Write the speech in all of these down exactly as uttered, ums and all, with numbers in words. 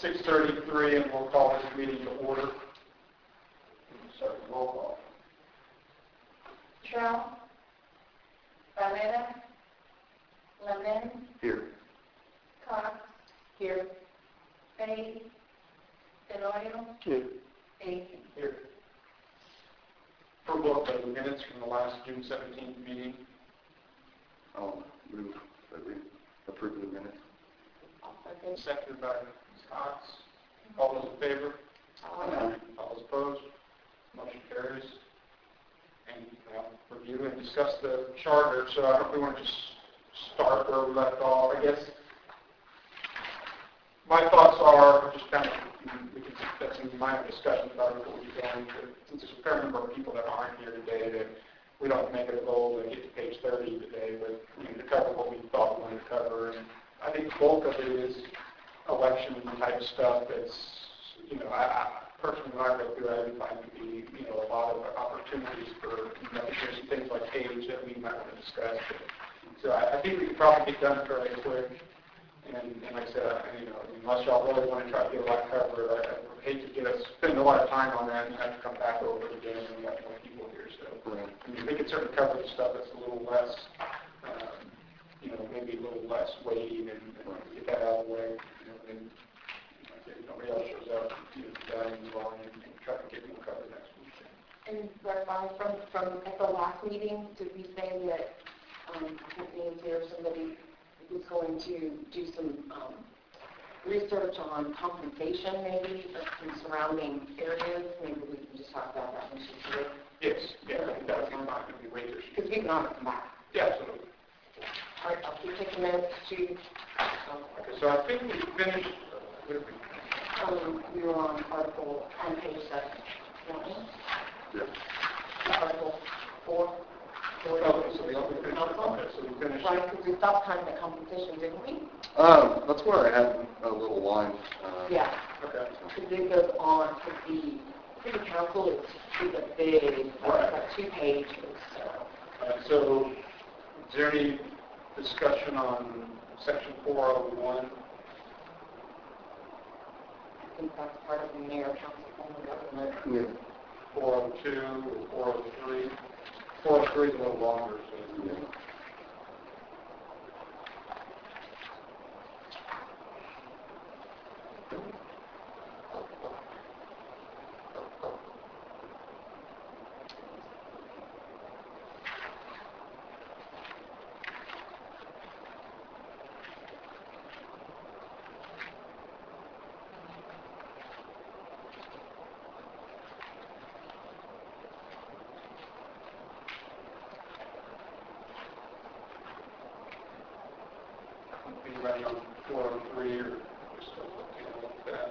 six thirty-three, and we'll call this meeting to order. Start the roll call. Trump, Barrera, Lemon, Here. Cox, here, Fay, Delorio, Here. Aiken. Here. Approval of the minutes from the last June seventeenth meeting. I'll move that we approve the minutes. Seconded by Miz Cox. All those in favor? Aye. All those opposed? Motion carries. And uh, review and discuss the charter. So I don't know if we want to just start where we left off. I guess my thoughts are just kind of, we can have some minor discussions about it, what we're going to, since there's a fair number of people that aren't here today, that we don't make it a goal to get to page thirty today, but you know, to cover what we thought we wanted to cover. And I think the bulk of it is election type stuff that's, you know, I, I personally, when I go through it, I find to be, you know, a lot of opportunities for, you know, there's some things like age that we might want to discuss. But, so I, I think we can probably get done fairly quick. And, and like I said, I, you know, unless y'all really want to try to get a lot covered, I, I would hate to get us spend a lot of time on that and have to come back over it again when we got more people here. So Right. I mean, we can certainly cover the stuff that's a little less, um, you know, maybe a little less weighty and, and get that out of the way. You know, and like I said, if nobody else shows up, you know, die and move on and, and try to get more covered next week. And Barrera, from, from at the last meeting, did we say that, um, I think names here, somebody was going to do some um, research on compensation maybe of some surrounding areas? Maybe we can just talk about that when she's here. Yes, yeah, I think that would be fine. It would be way too Because we can always come back. Yeah, absolutely. All right, I'll keep taking minutes to, um, Okay, so I think we finished with um, we were on article, on page seven. Yeah. Article four. four okay, so we we finished. Council. Okay, so we finished. Right, because we stopped kind of at compensation, didn't we? Um, that's where I had a little line. Uh, Yeah. Okay. Because it goes on to the city council, it's, it's a big, it's Right. like two pages, so. Uh, so, is there any discussion on section four oh one? I think that's part of the mayor council form of government. Yeah. four oh two or four oh three? four oh three is a little longer, so. Yeah. Be ready on four oh three or just looking at that.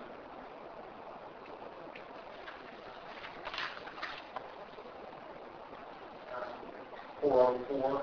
four oh four.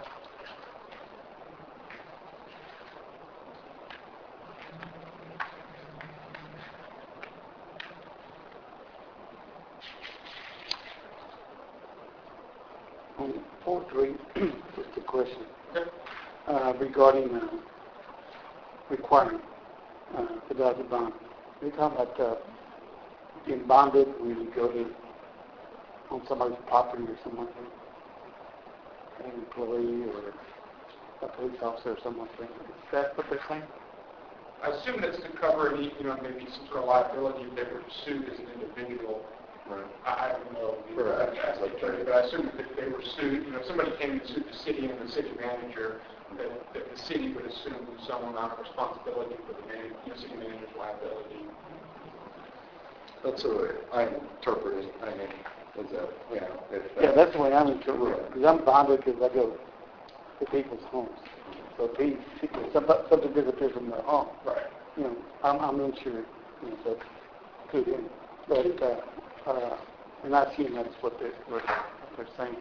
On four three, just a question Okay. uh, regarding uh, requirement uh, for the bond. We're talking about uh, being bonded when you go to on somebody's property or something like that, an employee or a police officer or something like that. Is that what they're saying? I assume that's to cover any, you know, maybe some sort of liability if they were sued as an individual. Right. I I don't know. Correct. That's like, but I assume that if they were sued, you know, if somebody came and sued the city and the city manager, that, that the city would assume some amount of responsibility for the man, you know, city manager's liability. That's the way I interpret it. I mean, is that, you know, if Yeah, that- that's the way I'm interpreting it. Because I'm bonded because I go to people's homes. So if he, if somebody, something disappears from their home, Right. you know, I'm, I'm insured, you know, so to him. But, uh, uh, and I assume that's what they're, what they're saying.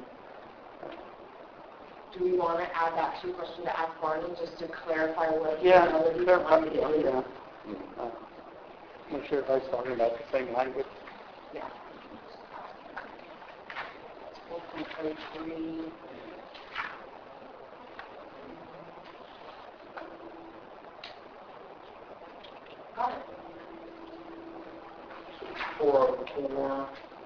Do we want to add that to a question to ask Barney, just to clarify what? Yeah, liability they're bond probably, is? yeah. Uh, I'm sure everybody's talking about the same language. Yeah. four point oh three. Got it. four oh four.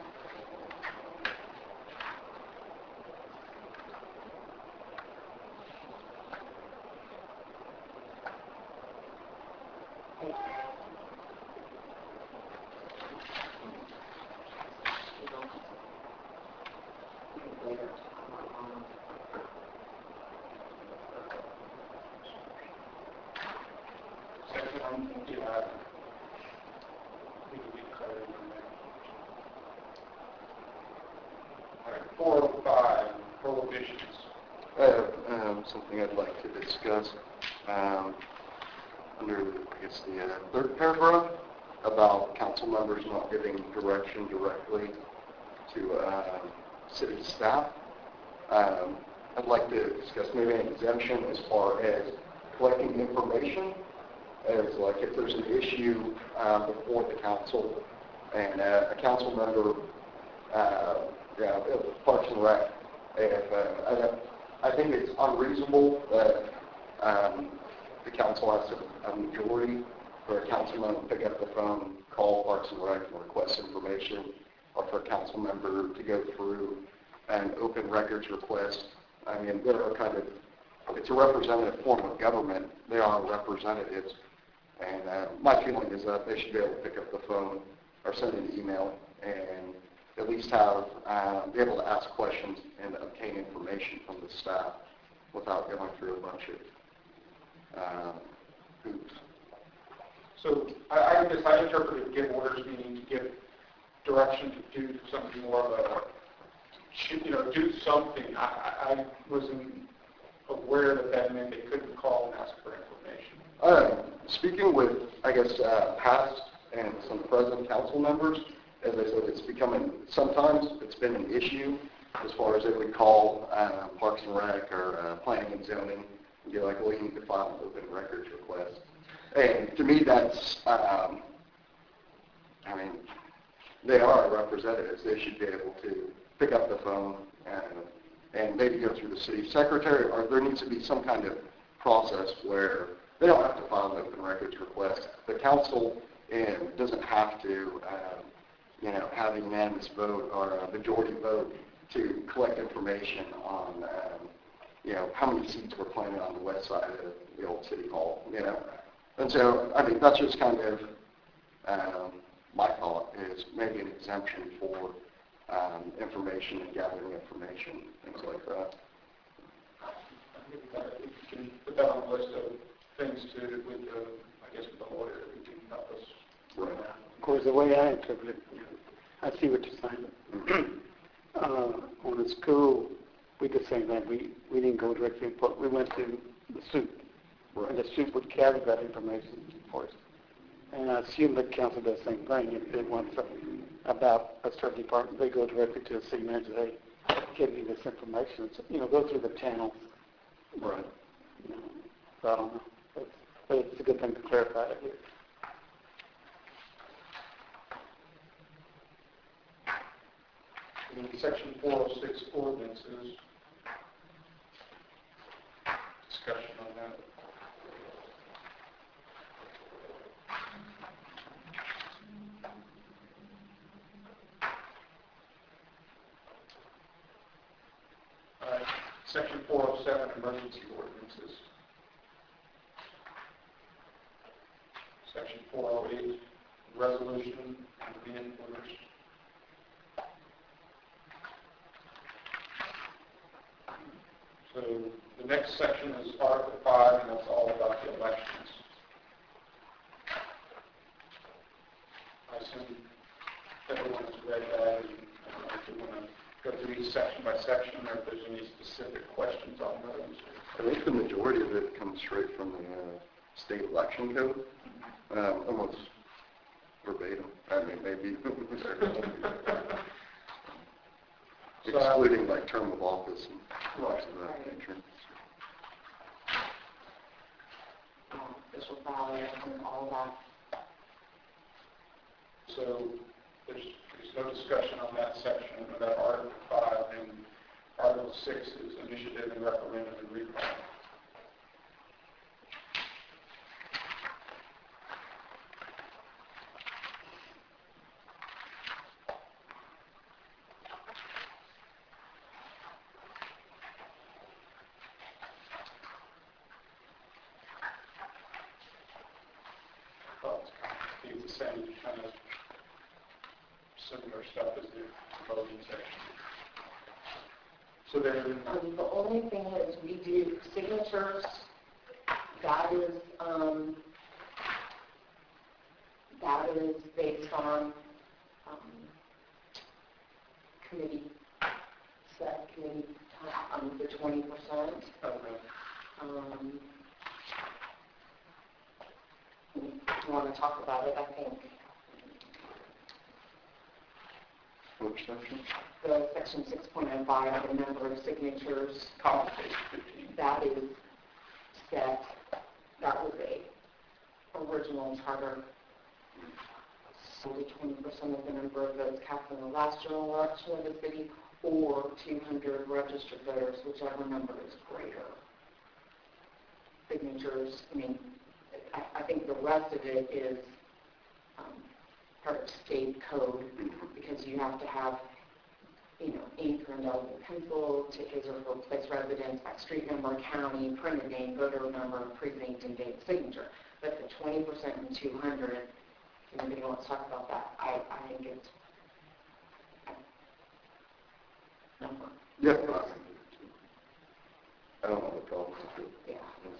Second one, yeah. We can get clarity on that. All right, four oh five, prohibitions. I have um, something I'd like to discuss um, under, I guess, the uh, third paragraph about council members not giving direction directly to uh, city staff. Um, I'd like to discuss maybe an exemption as far as collecting information, as like if there's an issue uh, before the council and uh, a council member, uh, yeah, Parks and Rec, if, uh, I, I think it's unreasonable that um, the council has a, a majority for a council member to pick up the phone, call Parks and Rec and request information, or for a council member to go through an open records request. I mean, they're kind of, it's a representative form of government. They are representatives. And uh, my feeling is that they should be able to pick up the phone or send an email and at least have, uh, be able to ask questions and obtain information from the staff without going through a bunch of uh, hoops. So I, I guess I interpreted give orders meaning to give direction to do something more of a, you know, do something. I, I wasn't aware that that meant they couldn't call and ask for information. Uh, speaking with, I guess, uh, past and some present council members, as I said, it's becoming, sometimes it's been an issue as far as they would call uh, Parks and Rec or uh, Planning and Zoning and be like, well, you need to file an open records request. And to me, that's, um, I mean, they are representatives. They should be able to pick up the phone and, and maybe go through the city secretary, or there needs to be some kind of process where they don't have to file an open records request. The council um, doesn't have to, um, you know, have a unanimous vote or a majority vote to collect information on, um, you know, how many seats were planted on the west side of the old city hall, you know. And so, I mean, that's just kind of um, my thought is maybe an exemption for um, information and gathering information, things like that. I think that we can put that on the list of things to, with the, I guess, with the lawyer, who can help us. Right. Of course, the way I interpret it, I see what you're saying. Mm-hmm. uh, on the school, we did the same thing. We, we didn't go directly, but we went to the suit. Right. And the suit would gather that information for us. And I assume the council does the same thing. If they want something about a certain department, they go directly to the city manager. They give me this information. So, you know, go through the channels. Right. You know, so I don't know. But, but it's a good thing to clarify it here. In section four oh six ordinances, discussion on that. All right, section four oh seven, emergency ordinances. Section four oh eight, resolution and command orders. So the next section is Article five, and that's all about the elections. I assume everyone has read that, and I don't know if you want to go through each section by section, or if there's any specific questions on those. I think the majority of it comes straight from the uh, state election code, um, almost verbatim. I mean, maybe excluding like term of office and things of that nature. Um, official ballot and all that. So there's, there's no discussion on that section about Article five, and Article six is initiative and referendum and recall. same kind of similar stuff as the voting section. So then, Um, the only thing is we do signatures, that is, um, that is based on, um, committee, set committee, um, the twenty percent. okay. Um, if you want to talk about it, I think Which section? the section six point oh five, the number of signatures, Column page fifteen. that is set, that was a original charter. Only twenty percent of the number of votes cast in the last general election of the city, or two hundred registered voters, whichever number is greater. Signatures, I mean, I, I think the rest of it is um, part of state code, because you have to have, you know, ink or indelible pencil, tickets or for place residence by street number, county, printed name, voter number, precinct, and date signature. But the twenty percent and two hundred, if anybody wants to talk about that, I, I think it's a number. Yeah. I don't have a problem with it. Yeah.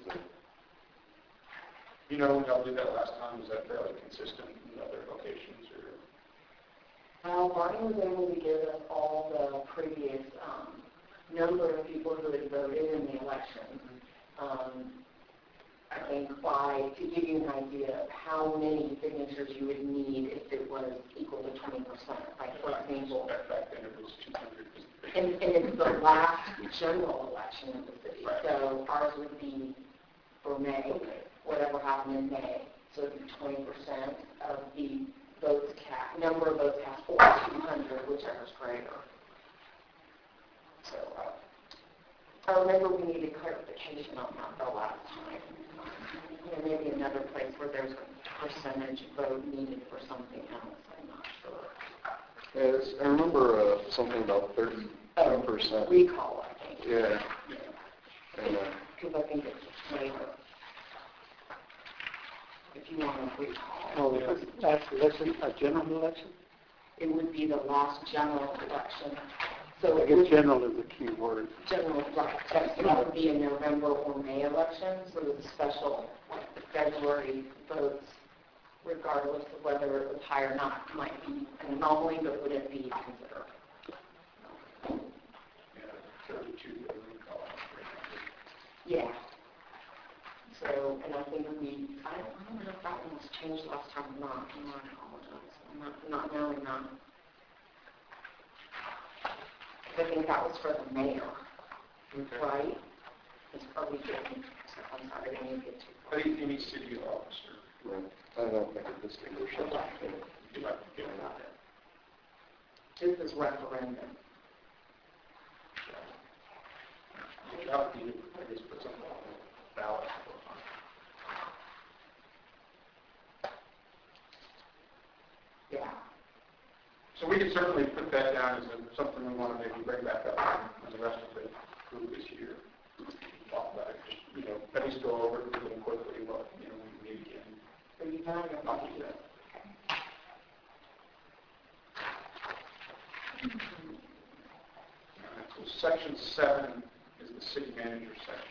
You know, when y'all did that last time, was that fairly consistent in other locations, or? Well, Martin was able to give us all the previous um, number of people who had voted in the election. Um, I think by, to give you an idea of how many signatures you would need if it was equal to twenty percent. Like, for example, Back back then it was two hundred. and, and it's the last general election in the city. Right. So ours would be for May, whatever happened in May. So it'd be twenty percent of the votes cast, number of votes cast, or two hundred, whichever's greater. So uh, I remember we needed clarification on that the last time. There may be another place where there's a percentage vote needed for something else. I'm not sure. Yes, I remember uh, something about thirty percent. Recall, I think. Yeah. And, uh, Because I think it's later. If you want to recall. Oh, last election, a general election? It would be the last general election. So I it guess would general is the key word. general, right, so that would be a November or May election, so the special, like the February votes, regardless of whether it was high or not, might be an anomaly, but would it be considered? Yeah, thirty-two, recall. Yeah. So, and I think we, I don't, I don't know if that one was changed last time or not, I apologize, I'm not, not knowing that. I think that was for the mayor, Okay. right? It's probably getting, I'm sorry, I didn't get too far. Any, any city officer, right. I don't make a distinction. you like to get Got it. This is referendum. How do you, I guess, put something on the ballot? Yeah. So we can certainly put that down as a, something we want to maybe bring back up in the rest of the group this year. Talk about it, just, you know, at least go over it really quickly, what, you know, we meet again. Are you done? or Not not? do that. All right, so section seven is the city manager section.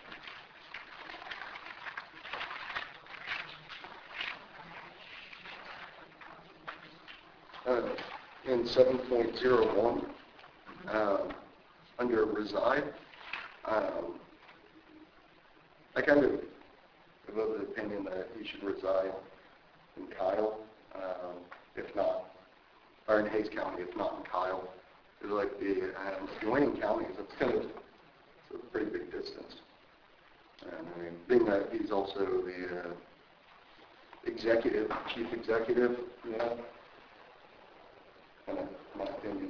Uh, in seven point oh one, um, under reside, um, I kind of am of the opinion that he should reside in Kyle, um, if not, or in Hayes County, if not in Kyle. It's like the um, Wayne counties, it's kind of it's a pretty big distance. And I mean, being that he's also the uh, executive, chief executive, you know, kind of my opinion.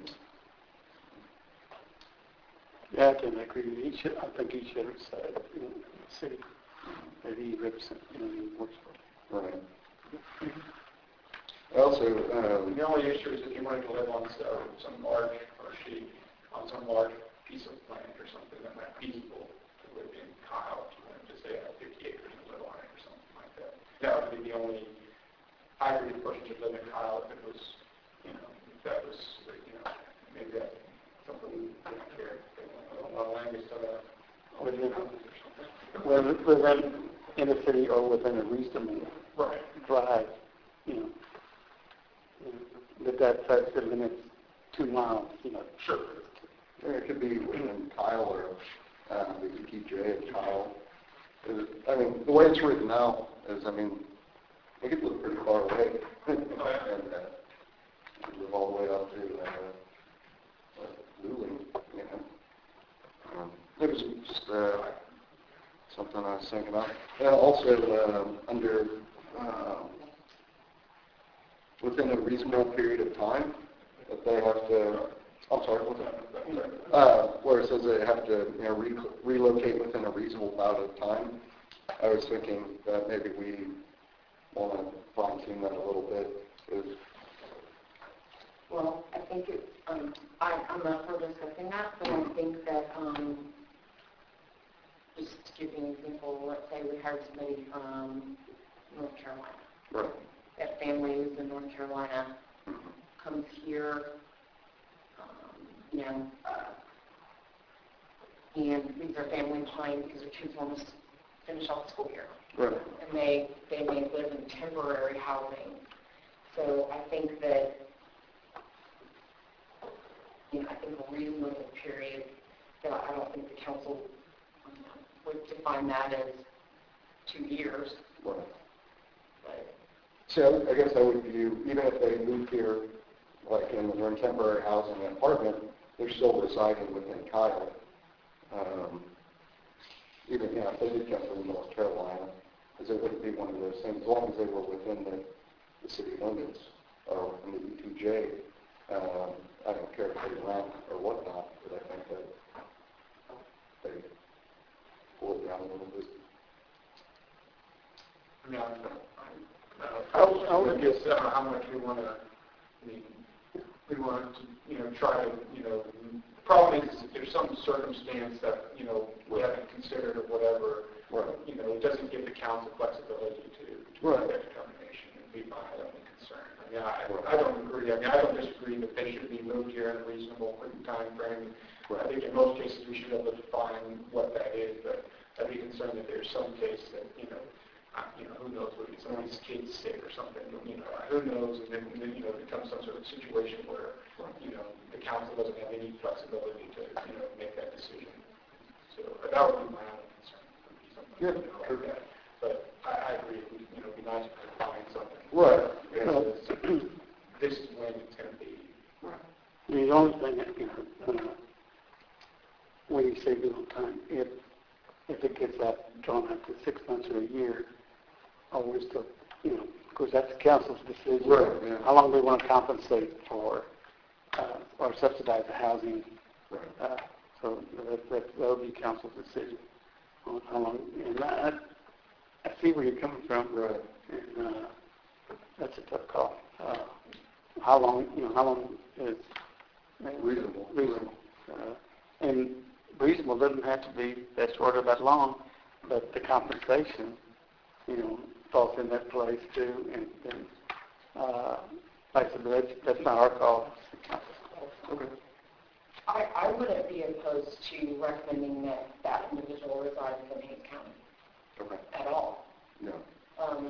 Yeah, I can agree. He should, I think he should reside in the city that he represents, you know, he works for. Right. Also, um, The only issue is if you wanted to live on some, some large, or she, on some large piece of land or something that might be feasible to live in Kyle, if you wanted to say have fifty acres and live on it or something like that. That would be the only I agree the person should live in Kyle if it was, you know, if that was, you know, maybe that's something we didn't care. I don't know, language to that. Within, within, within in the city or within a reasonable Right. drive, you know, you know, that that sets the limits two miles, you know. Sure. Yeah, it could be within Kyle or um, the E T J at Kyle. Is- I mean, the way it's written now is, I mean, it could look pretty far away. and uh, live all the way up to uh, uh, Luling, you know. Um, it was just uh, something I was thinking about. And also, um, under um, within a reasonable period of time, that they have to, I'm sorry, what's that? Uh, where it says they have to, you know, re- relocate within a reasonable amount of time. I was thinking that maybe we want to fine-tune that a little bit. Is, Well, I think it's, um, I, I'm not for discussing that, but I think that, um, just to give you an example, let's say we hired somebody from North Carolina. right. That family who's in North Carolina comes here, um, you know, uh, and leaves their family behind because their kids want to finish off the school year. Right. And they, they may live in temporary housing. So I think that, you know, I think a reasonable period, that I don't think the council would define that as two years. Right. But So I guess I would view, even if they moved here, like in, they're in temporary housing and apartment, they're still residing within Kyle. Um, even, you know, if they did come from North Carolina, because it wouldn't be one of those things, as long as they were within the, the city limits or in the E T J. Um, I don't care if they rent or whatnot, but I think that they pull it down a little bit. I mean, I, I, I, would- I would guess, I don't know how much we want to, I mean, we want to, you know, try to, you know, the problem is if there's some circumstance that, you know, we haven't considered or whatever, Right. you know, it doesn't give the council flexibility to, to Right. make that determination and be my only concern. I mean, I, I don't agree, I mean, I don't disagree that they should be moved here in a reasonable time frame. Right. I think in most cases we should be able to define what that is, but I'd be concerned that there's some case that, you know, uh, you know, who knows what, somebody's kid's sick or something, you know, who knows, and then, and then, you know, it becomes some sort of situation where, you know, the council doesn't have any flexibility to, you know, make that decision. So but that would be my only concern, would be something, Yeah, you know, like that. But I, I agree, it would, you know, it'd be nice if we could find something. Right. Because this is when it's going to be. I mean, the only thing that, you know, uh, when you say little time, if, if it gets that drawn out to six months or a year, or we're still, you know, of course, that's the council's decision. Right, yeah. How long we want to compensate for, uh, or subsidize the housing. Right. Uh, so that, that, that'll be council's decision on how long, and I, I see where you're coming from. Right. And, uh, that's a tough call. Uh, how long, you know, how long is Reasonable. Reasonable. Uh, and reasonable doesn't have to be that short or that long, but the compensation, you know, falls in that place too. And, and uh, like I said, that's, that's not our call. Okay. I, I wouldn't be opposed to recommending that that individual reside in Hayes County Okay. at all. No. Um,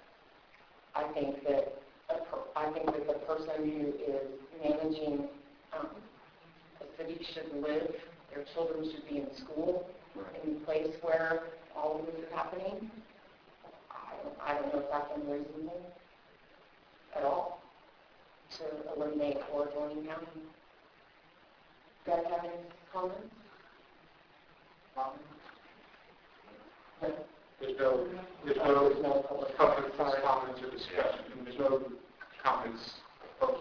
I think that a per, I think that the person who is managing um, a city should live. Their children should be in school Right. in the place where all of this is happening. I don't, I don't know if that's unreasonable at all to eliminate or joining county. Do you guys have any comments? Um, There's no, there's no, There's no public public comment. comments or discussion, and there's no comments posted.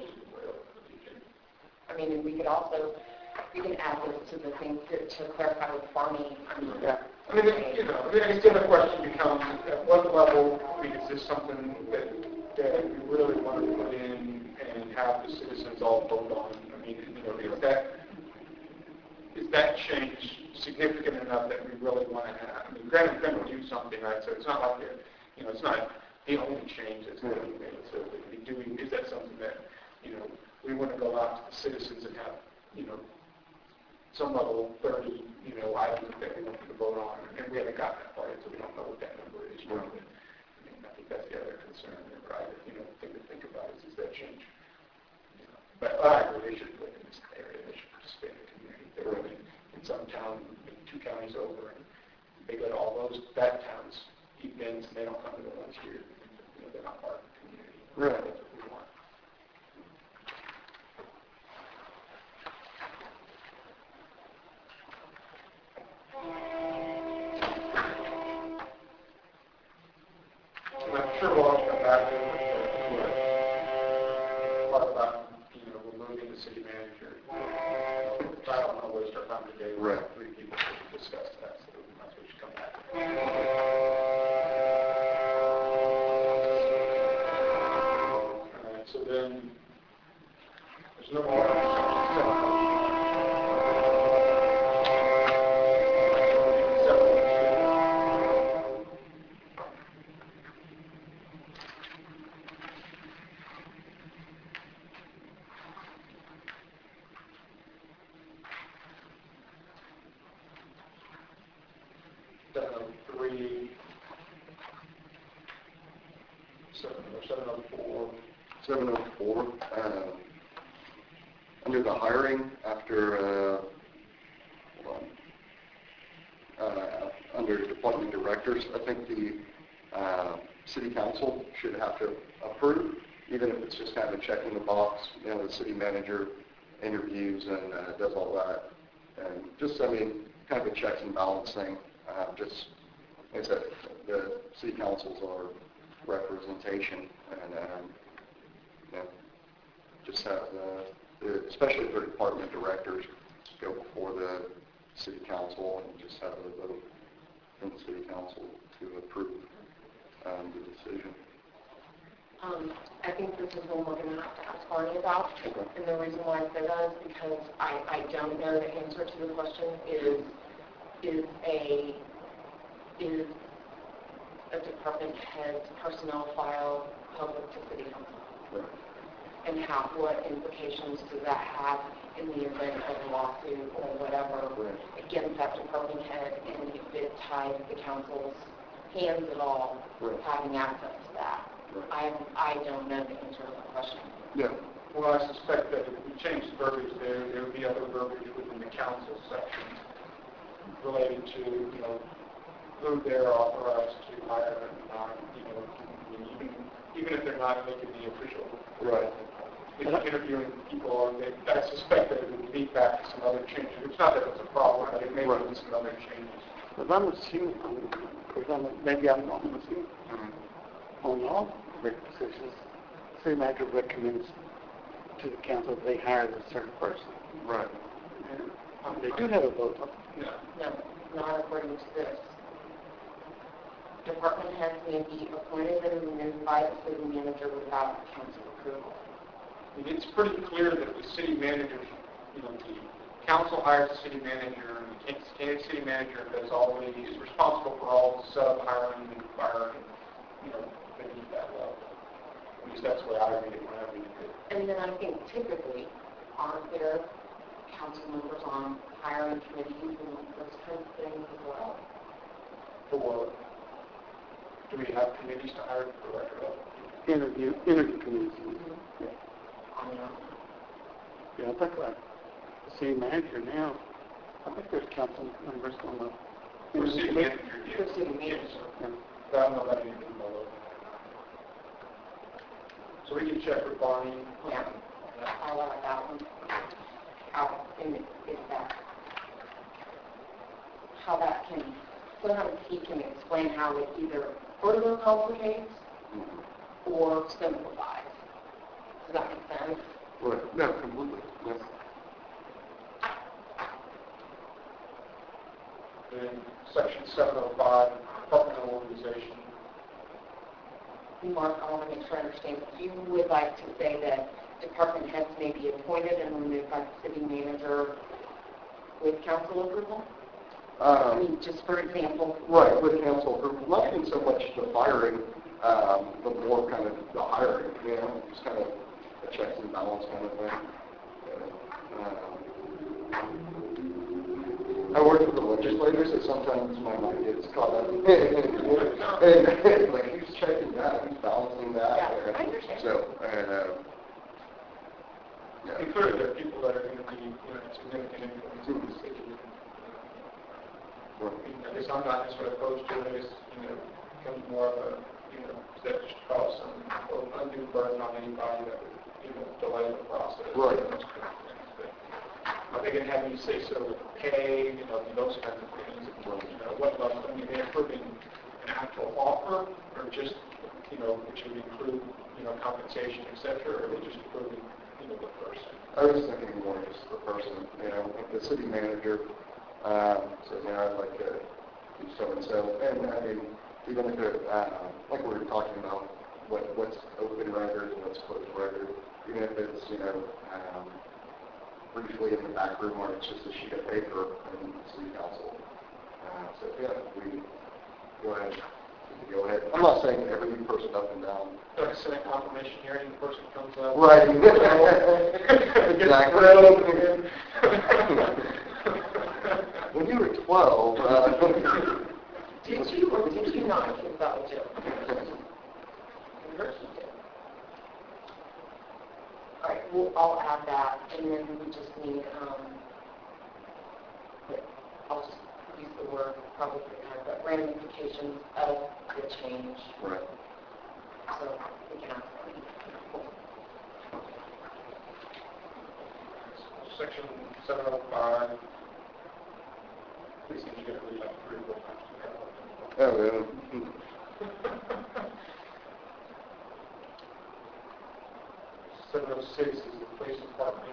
I mean, and we could also, we can add this to the thing to, to clarify with farming. I mean, Yeah. I mean, you know, I mean, I guess the other question becomes, at what level, I mean, is this something that, that we really want to put in and have the citizens all vote on? I mean, you know, is that, is that change significant enough that we really want to have? I mean, granted, we're going to do something, right? So it's not like, they're, you know, it's not the only change that's going to be made. So if we doing, is that something that, you know, we want to go out to the citizens and have, you know, some level of thirty, you know, items that we want them to vote on, and we haven't gotten that far yet, so we don't know what that number is. Right. I mean, I think that's the other concern, right? You know, thing to think about is, is that change. You know, but I agree, they should live in this area, they should participate in the community. They're living in some town, two counties over, and they go to all those, that town's events, and they don't come to the ones here. You know, they're not part of the community. Right. That's what we want. I'm sure we'll all come back to it, but what about, you know, removing the city manager? I don't know what's our time today. Right. Three people to discuss that, so that's what we should come back to. All right, so then, there's no more section seven oh three, seven or seven oh four. seven oh four, um, under the hiring after, uh, hold on, uh, under department directors, I think the uh, city council should have to approve, even if it's just kind of a check in the box. You know, the city manager interviews and uh, does all that. And just, I mean, kind of a checks and balance thing. Uh, just, like I said, the city council's our representation, and um, you know, just have the, the, especially for department directors, go before the city council and just have a vote from the city council to approve um, the decision. Um, I think this is one we're going to have to ask Barney about, Okay. and the reason why I say that is because I, I don't know the answer to the question. Is is a is a department head's personnel file public to city council? Right. And how, what implications does that have in the event of a lawsuit or whatever Right. against that department head, and if it ties the council's hands at all Right. having access to that? Right. I I don't know the answer to the question. Yeah. Well, I suspect that if we change the verbiage there, there would be other verbiage within the council section related to, you know, who they're authorized to hire and not, you know, I mean, even, even if they're not making the official. Right. If you're interviewing people, they, I suspect that it would lead back to some other changes. It's not that it's a problem, but it may Right. lead to some other changes. But I'm assuming, because I'm, maybe I'm wrong, I'm assuming, Mm-hmm. on all great positions, the city manager recommends to the council that they hire a certain person. Right. And um, they do have a vote. No. No, not according to this. Department heads may be appointed and removed by the city manager without council approval. I mean, it's pretty clear that the city manager, you know, the council hires the city manager, and the Kansas city manager does all the, is responsible for all the sub-hiring and firing, you know, beneath that level. At least that's the way I read it when I read it. And then I think typically, aren't there council members on hiring committees and those kinds of things as well? For, do we have committees to hire the director of? Interview, interview committees. Yeah. I mean, Yeah, I think like the city manager now, I think there's council members on the For interview city committee. manager, yes. For city manager. Yes. Yeah. But I don't know about anything below that. So we can check with Barney. Yeah. I like that one. How, and is that, how that can, sometimes he can explain how it either further complicates Mm-hmm. or simplifies. Does that make sense? Right. No, completely. Yeah. In section seven oh five, departmental organization. Mark, I want to make sure I understand. You would like to say that department heads may be appointed and removed by the city manager with council approval? I Um, mean, just for example. Right, with council approval, not even so much the firing, um, but more kind of the hiring, you know, just kind of a checks and balance kind of thing. Um, I work with the legislators, so sometimes my mind gets caught up. And and, like, who's checking that, who's balancing that? Yeah, I understand. So, and, uh, And yeah. clearly, there are people that are going to be, you know, significant influence in the city. Right. I mean, I guess I'm not necessarily opposed to it, I guess, you know, it becomes more of a, you know, that just cause some undue burden on anybody that would, you know, delay the process. Right. Those kind of things. But are they going to have any say so with pay, you know, those kinds of things? You know, what level, I mean, they're approving an actual offer, or just, you know, which would include, you know, compensation, et cetera, or are they just approving, you know, the person? I was thinking more just the person, you know, like the city manager, um, says, you know, I'd like to do so and so. And I mean, even if it, um, like we were talking about, what, what's open record and what's closed record, even if it's, you know, um, briefly in the back room where it's just a sheet of paper in the city council. Uh, so yeah, we go ahead. We can go ahead. I'm not saying every person up and down. Like a Senate confirmation hearing, the person comes up. Right. Exactly. When you were twelve, uh, Did you or did you not give that a joke? Of course you did. All right, well, I'll add that, and then we just need, um, I'll just use the word probably, but ramifications of the change. right. So we can ask them. Section seven oh five. Please, you get to read like three or four times. Oh, yeah. seven oh six is the police department.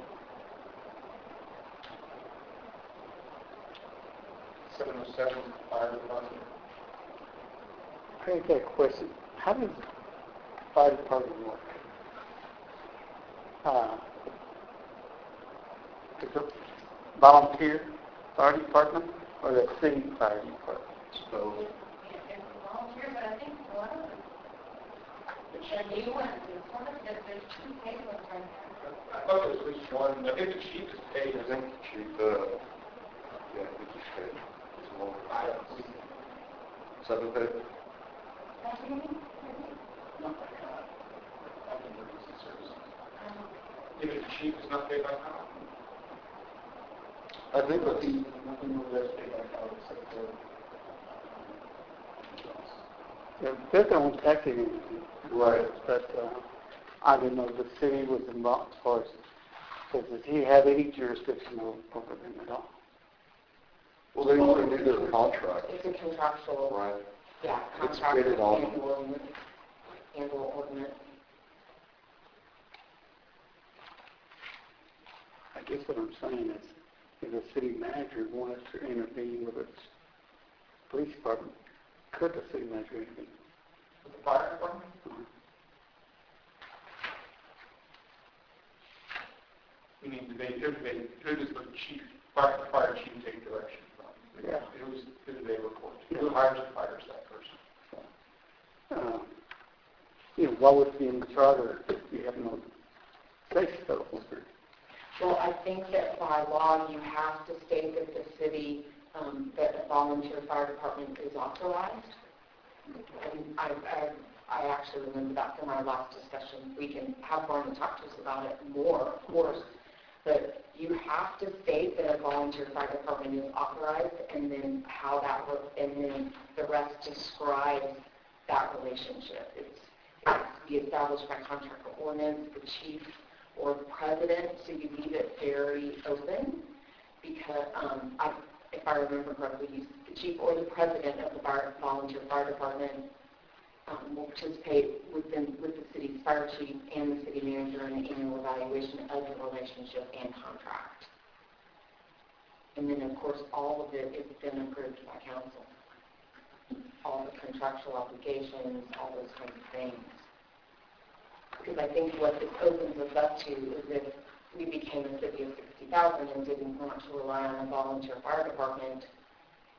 seven oh seven is the fire department. I got a question. How does the fire department work? Uh, is it volunteer fire department or the city fire department? So, Volunteer, but I think a lot of them, the new ones, it's one of the, there's two paid ones right there. I thought there was at least one, I think the chief is paid, I I think think. she, uh, yeah, I think she's paid. It's a long, I don't see. seven paid? That's what you mean? Not by God. I think emergency services. Even the chief is not paid by God. I think that's, Nothing over there is paid by God except for. Yeah, they're the one taxing it, right. but uh, I didn't know the city was involved as far as, does the city have any jurisdiction over over them at all? Well, they want to do their contract. It's a contractual, Right. yeah, It's contract created on- and ordinance. And ordinance. I guess what I'm saying is, if the city manager wanted to intervene with its police department, could the city manager intervene? With the fire department? I mean, do they, who do they, who does the chief, fire, fire chief take direction from? Yeah. Who's, who do they report to? Who hires and fires that person? Uh, you know, what would be in the charter if you have no say-so over it? Well, I think that by law, you have to state that the city, um, that a volunteer fire department is authorized. And I, I, I actually remember that from our last discussion. We can have Barney talk to us about it more, of course. But you have to state that a volunteer fire department is authorized, and then how that works, and then the rest describes that relationship. It's, it has to be established by contract or ordinance, the chief or the president, so you leave it very open, because um, I, if I remember correctly, you, the chief or the president of the fire, volunteer fire department um, will participate within, with the city's fire chief and the city manager in the annual evaluation of the relationship and contract. And then, of course, all of it is then approved by council. All the contractual obligations, all those kinds of things. Because I think what this opens us up to is if we became a city of sixty thousand and didn't want to rely on a volunteer fire department,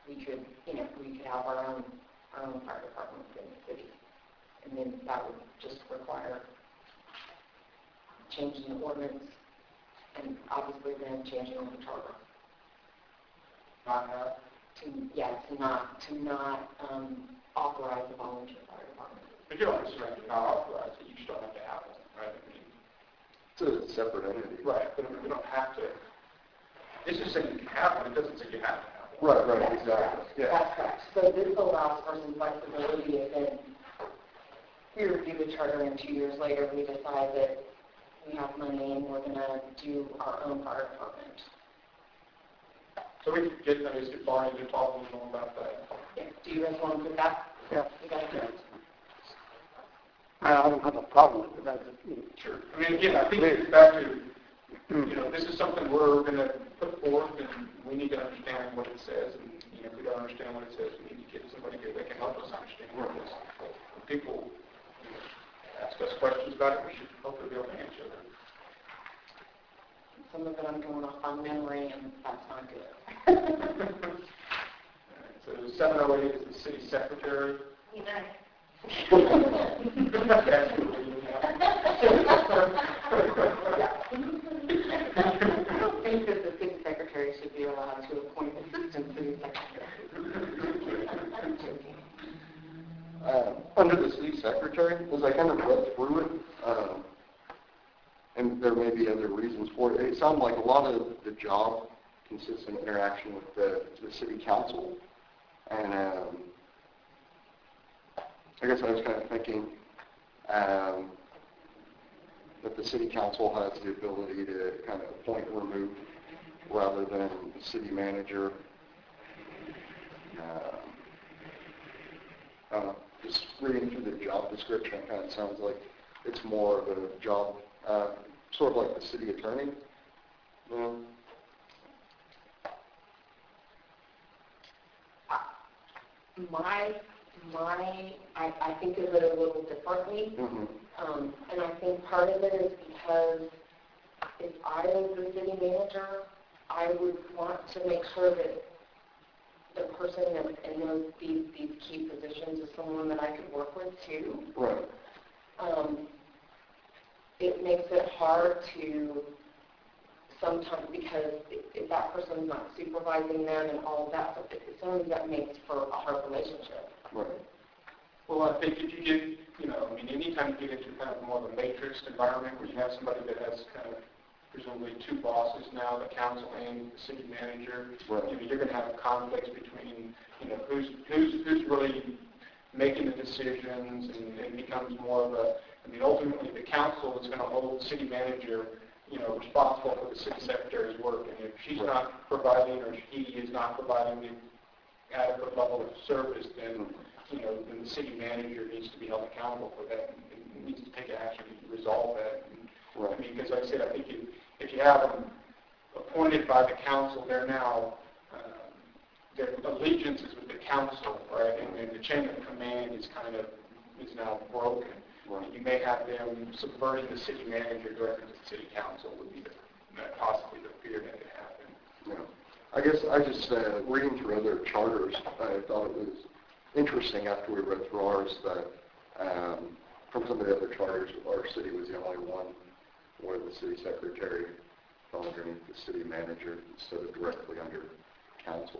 we could, you know, we could have our own, our own fire department within the city. And then that would just require changing the ordinance and obviously then changing the charter. Not have, To, yeah, to not, to not um, authorize a volunteer fire department. but you don't necessarily have to not authorize it, you just don't have to have one, right? I mean, It's a separate entity. right, but we don't have to, it's just saying you can have one, it doesn't say you have to have one. Right, right, exactly. Yeah. That's correct. So this allows for some flexibility if then we review the charter and two years later we decide that we have money and we're going to do our own fire department. So we could get, I mean, get Barney to talk a little more about that. Yeah. Do you guys want to put that? Yeah. You guys Yeah. I I don't have a problem with it. I just, you know, Sure. I mean, again, I think it's back to, you know, this is something we're going to put forth, and we need to understand what it says, and, you know, if we don't understand what it says, we need to get somebody here that can help us understand what it is. When people you know, ask us questions about it, we should hopefully be able to answer them. Some of it I'm going off on memory, and that's not good. All right, so seven oh eight is the city secretary. You know, I don't think that the city secretary should be allowed to appoint assistant city secretary. I'm joking. Um, under the city secretary, as I kind of read through it, um, and there may be other reasons for it, it sounded like a lot of the job consists in interaction with the, the city council. And um, I guess I was kind of thinking um, that the city council has the ability to kind of appoint and remove rather than the city manager. Um, I don't know, just reading through the job description, it kind of sounds like it's more of a job, uh, sort of like the city attorney. You know? My, my, I, I think of it a little differently. Mm-hmm. Um, and I think part of it is because if I was the city manager, I would want to make sure that the person in, in those, these, these key positions is someone that I could work with too. Right. Um, it makes it hard to sometimes, because if, if that person's not supervising them and all of that, so it, sometimes that makes for a hard relationship. Right. Well, I think if you get, you know, I mean, anytime you get into kind of more of a matrix environment where you have somebody that has kind of presumably two bosses now, the council and the city manager, Right. you know, you're going to have conflicts between, you know, who's who's who's really making the decisions, and it becomes more of a, I mean, ultimately the council is going to hold the city manager, you know, responsible for the city secretary's work, and if she's Right. not providing or he is not providing the adequate level of service, then you know, then the city manager needs to be held accountable for that and needs to take action to resolve that. And, Right. I mean, because like I said, I think if, if you have them appointed by the council, they're now, uh, their allegiance is with the council, right? And, and the chain of command is kind of, is now broken. Right. You may have them subverting the city manager directly to the city council would be the, possibly the fear that could happen. Yeah. I guess I just, uh, reading through other charters, I thought it was interesting after we read through ours that um, from some of the other charters, our city was the only one where the city secretary fell underneath the city manager instead of directly under council.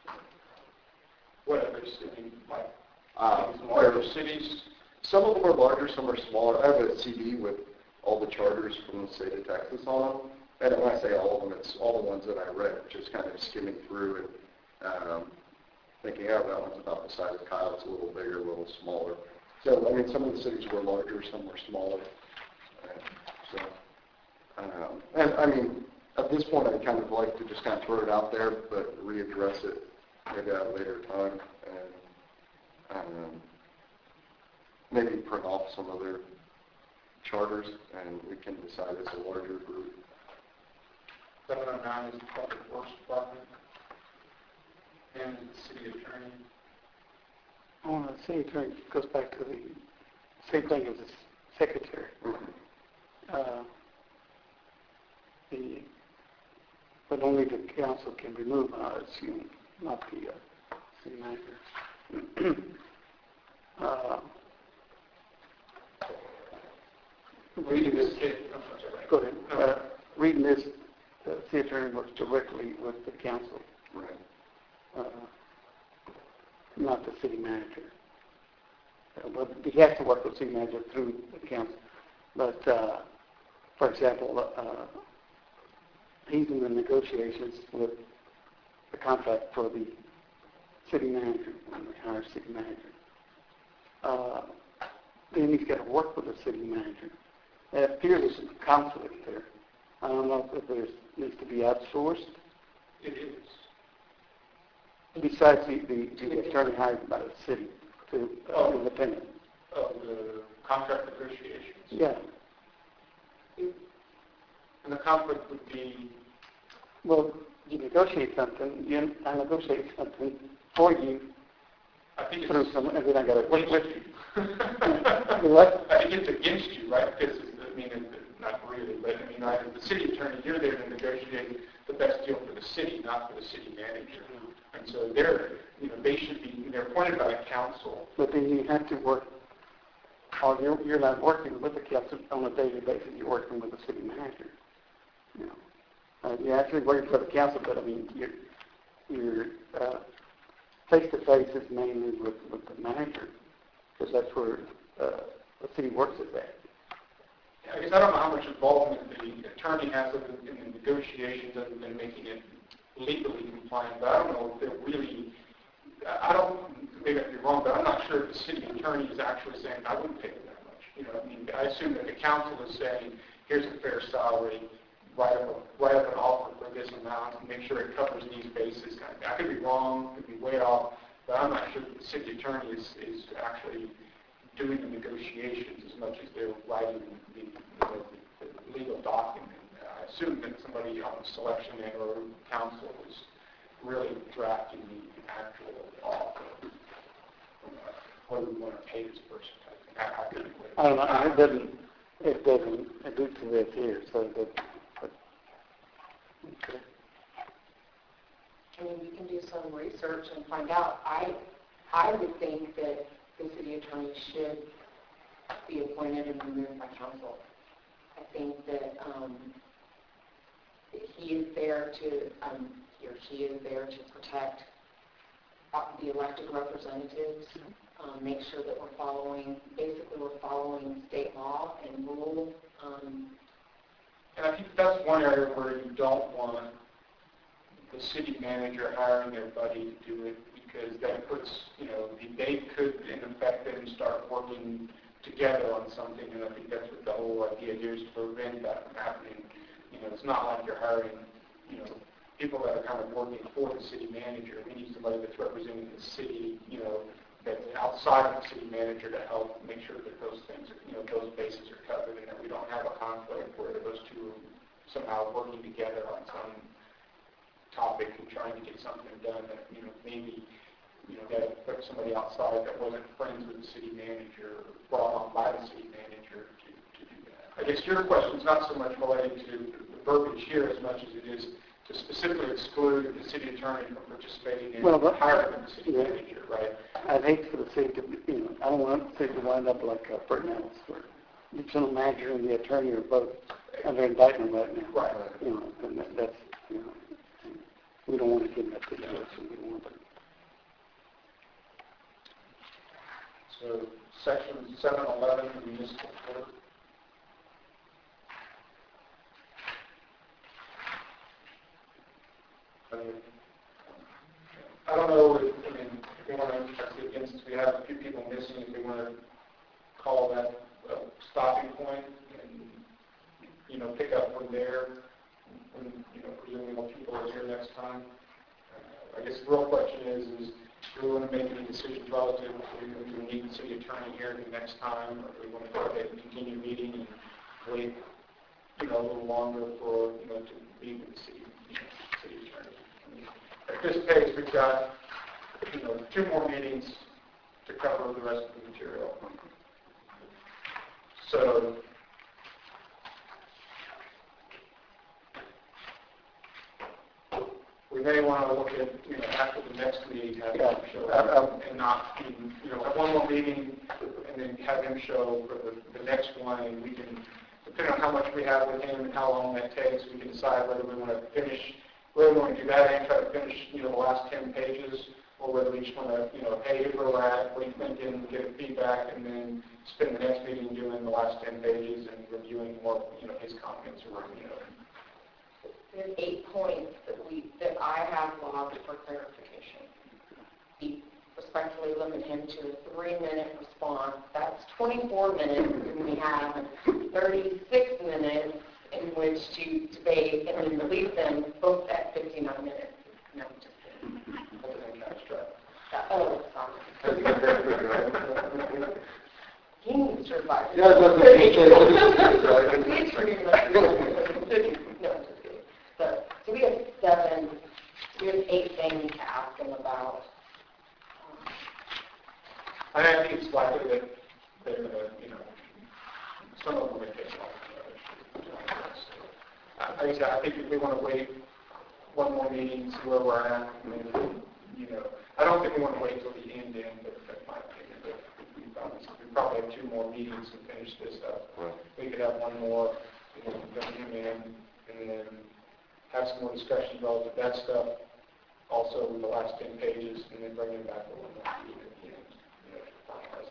What other city, like, Um, larger cities? Some of them are larger, some are smaller. I have a C D with all the charters from the state of Texas on them. And when I say all of them, it's all the ones that I read, just kind of skimming through and um, thinking, oh, that one's about the size of Kyle. It's a little bigger, a little smaller. So, I mean, some of the cities were larger, some were smaller. Uh, so, um, and I mean, at this point, I'd kind of like to just kind of throw it out there, but readdress it maybe at a later time. And um, maybe print off some other charters, and we can decide as a larger group. seven oh nine is the public works department, and the city attorney. well, the city attorney goes back to the same thing as the secretary. Mm-hmm. Uh, the, but only the council can remove, I assume, not the, uh, city manager. uh, reading this, go ahead. Uh, reading this, the city attorney works directly with the council, Right. uh, not the city manager. Uh, but he has to work with the city manager through the council. But, uh, for example, uh, he's in the negotiations with the contract for the city manager, when we hire city manager. Uh, then he's got to work with the city manager. It appears there's some conflict there. I don't know if there needs to be outsourced. It is. Besides the, the, the attorney hired by the city to uh, Oh. independent. Of the contract negotiations. Yeah. And the conflict would be, Well, you negotiate something, you, I negotiate something for you I think through it's some, and then I got to work with against you. you. What? I think it's against you, right? Because, I mean, it- not really, but I mean, right, as the city attorney, you're there to negotiate the best deal for the city, not for the city manager. And so they're, you know, they should be, they're appointed by the council. But then you have to work, or you're, you're not working with the council on a daily basis, you're working with the city manager. You know, uh, you're actually working for the council, but I mean, you're, you're, uh, face-to-face is mainly with, with the manager, because that's where, uh, the city works at that. I guess I don't know how much involvement the attorney has in the, in the negotiations other than making it legally compliant, but I don't know if they're really, I don't, maybe I'd be wrong, but I'm not sure if the city attorney is actually saying, I wouldn't pay you that much. You know, I mean, I assume that the council is saying, here's a fair salary, write up, a, write up an offer for this amount, and make sure it covers these bases. I could be wrong, could be way off, but I'm not sure that the city attorney is, is actually doing the negotiations as much as they're writing the, you know, the, the legal document. I assume that somebody on the selection end or council is really drafting the actual offer. What do we want to pay this person? I, I, could, I don't know, and it doesn't, it doesn't allude to this here, so it doesn't, but, okay. I mean, we can do some research and find out. I, I would think that the city attorney should be appointed and removed by council. I think that, um, that he is there to, um, he or she is there to protect uh, the elected representatives, um, make sure that we're following, basically we're following state law and rule. Um, And I think that's one area where you don't want the city manager hiring their buddy to do it, because that puts, you know, they could in effect then start working together on something, and I think that's what the whole idea here is to prevent that from happening. You know, it's not like you're hiring, you know, people that are kind of working for the city manager. We need somebody that's representing the city, you know, that's outside of the city manager to help make sure that those things, are, you know, those bases are covered, and that we don't have a conflict where those two are somehow working together on some topic and trying to get something done that, you know, maybe, you know, that put somebody outside that wasn't friends with the city manager or brought on by the city manager to, to do that. I guess your question is not so much related to the verbiage here as much as it is to specifically exclude the city attorney from participating in Well, but- hiring the city yeah. manager, right? I'd hate for the city to, be- you know, I don't want the city to wind up like uh, Ferdinand's, where the general manager and the attorney are both under indictment right now. Right. You know, and that, that's, you know, we don't want to get in that situation. We don't want to. So section seven eleven, municipal court. I mean, I don't know if, I mean, if we want to, against, we have a few people missing, if we want to call that a stopping point and, you know, pick up from there, when, you know, presumably more people are here next time. Uh, I guess the real question is, is do we want to make any decisions relative to, do we need the city attorney here the next time, or do we want to go ahead and continue meeting and wait, you know, a little longer for, you know, to meet with the city, you know, city attorney? I mean, at this pace, we've got, you know, two more meetings to cover the rest of the material. So, we may want to look at, you know, after the next meeting, have Yeah. him show up and not, even, you know, have one more meeting and then have him show for the, the next one, and we can, depending on how much we have with him and how long that takes, we can decide whether we want to finish, whether we want to do that and try to finish, you know, the last ten pages, or whether we just want to, you know, hey, here's where we're at, what are you thinking, get feedback, and then spend the next meeting doing the last ten pages and reviewing more, you know, his comments or, you know. There's eight points that we, that I have logged for clarification. We respectfully limit him to a three-minute response. That's twenty-four minutes, and we have thirty-six minutes in which to debate, and then release them both at fifty-nine minutes. No, just kidding. Uh, Oh, sorry. He needs to revise. Yeah, that's what he said. He needs to revise. No, just kidding. So, so we have seven, we have eight things to ask him about. And I think it's likely that they're going to, you know, some of them may take longer. Like I said, I think if we want to wait one more meeting, see where we're at, I mean, you know, I don't think we want to wait until the end, end, but that's my opinion. But we probably, we probably have two more meetings to finish this up. Right. We could have one more, you know, bring him in, and then have some more discussion about that stuff, also in the last ten pages, and then bring him back to one more meeting at the end, you know, to finalize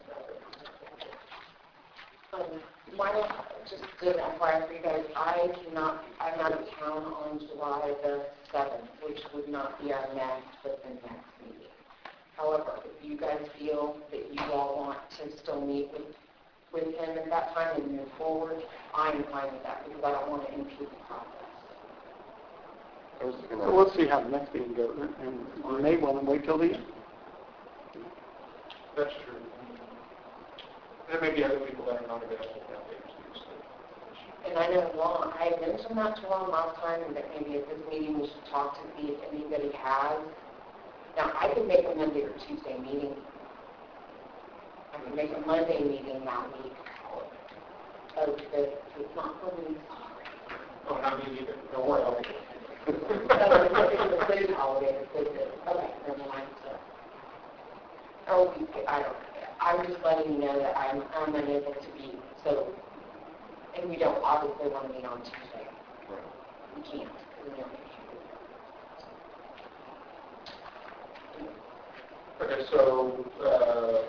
the matter. Um, why don't, just an F Y I for you guys, I cannot, I'm out of town on July the seventh, which would not be our next, but the next meeting. However, if you guys feel that you all want to still meet with, with him at that time and move forward, I'm fine with that, because I don't want to impede the process. I was So gonna- we'll see how the next meeting goes, and we may want to wait till the end. That's true. There may be other people that are not available that day too. So. And I know Ron, I mentioned that to Ron last time, and that maybe at this meeting we should talk to see if anybody has. Now, I could make a Monday or Tuesday meeting. I could make a Monday meeting that week. Oh, the, it's not for me, sorry. Oh, not me either. Don't worry. I'll be So it's a food holiday, it's a- okay, never mind, so. Oh, we, I don't, I'm just letting you know that I'm, I'm unable to be, so, and we don't obviously want to meet on Tuesday. We can't, because we don't Okay, so uh,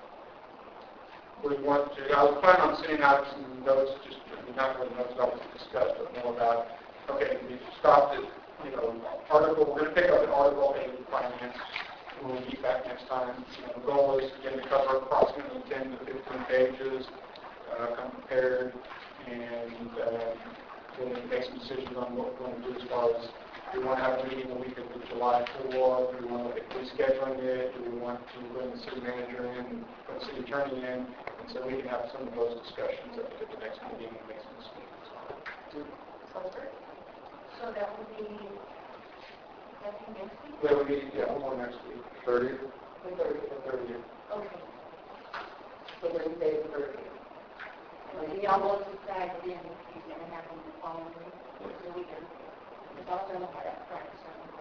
we want to, I was planning on sending out some notes, just not really notes about what we discussed, but more about, okay, we stopped at, you know, article, we're going to pick up an article eight in finance. We'll be back next time. You know, the goal is again to cover approximately ten to fifteen pages, uh, come prepared, and uh, we'll make some decisions on what we're going to do as far as do we want to have a meeting the week of July fourth, do we want to look at rescheduling it, do we want to bring the city manager in, put the city attorney in, and so we can have some of those discussions at the next meeting and make some decisions. Sounds great. So that would be, I think next week? That would be, yeah, one more next week. thirtieth? The thirtieth. The thirtieth. Okay. So Wednesday the thirtieth. And we almost decided then if he's going to happen the following week, so we can, it's also not that practice.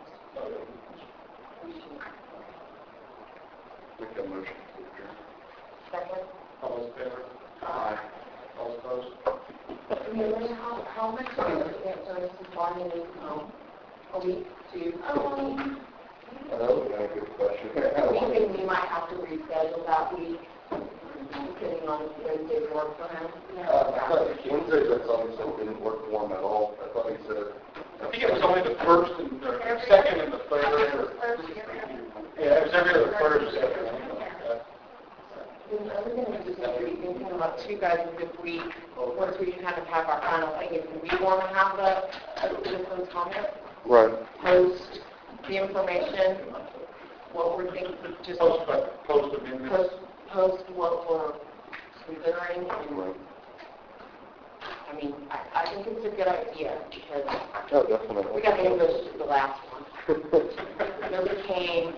Make that motion to adjourn. Second. All those in favor? Aye. All opposed? Mayor, how, how much is the services bonding, um, a week to? Um, Oh, that would be a good question. We think we might have to reschedule that week, depending on if Wednesdays work for him. Uh, I thought Wednesdays, I thought he said didn't work for him at all. I thought he said. I think it was only the first and the second and the third. Or, yeah, it was every other Thursday. or something like that. The other thing we just need to be thinking about too, guys, is if we, once we kind of have our final thing, if we want to have the citizens comment, Right. post the information, what we're thinking, just Post, post amendment. post, post what we're considering, and, Right. I mean, I, I think it's a good idea, because Oh, definitely. we got ambushed at the last one. Nobody came,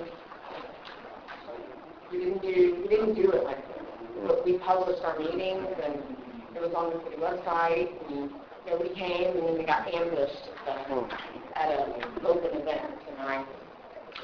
we didn't do, we didn't do it like this, but we published our meetings, and it was on the city website, and nobody came, and then we got ambushed, so. Hmm.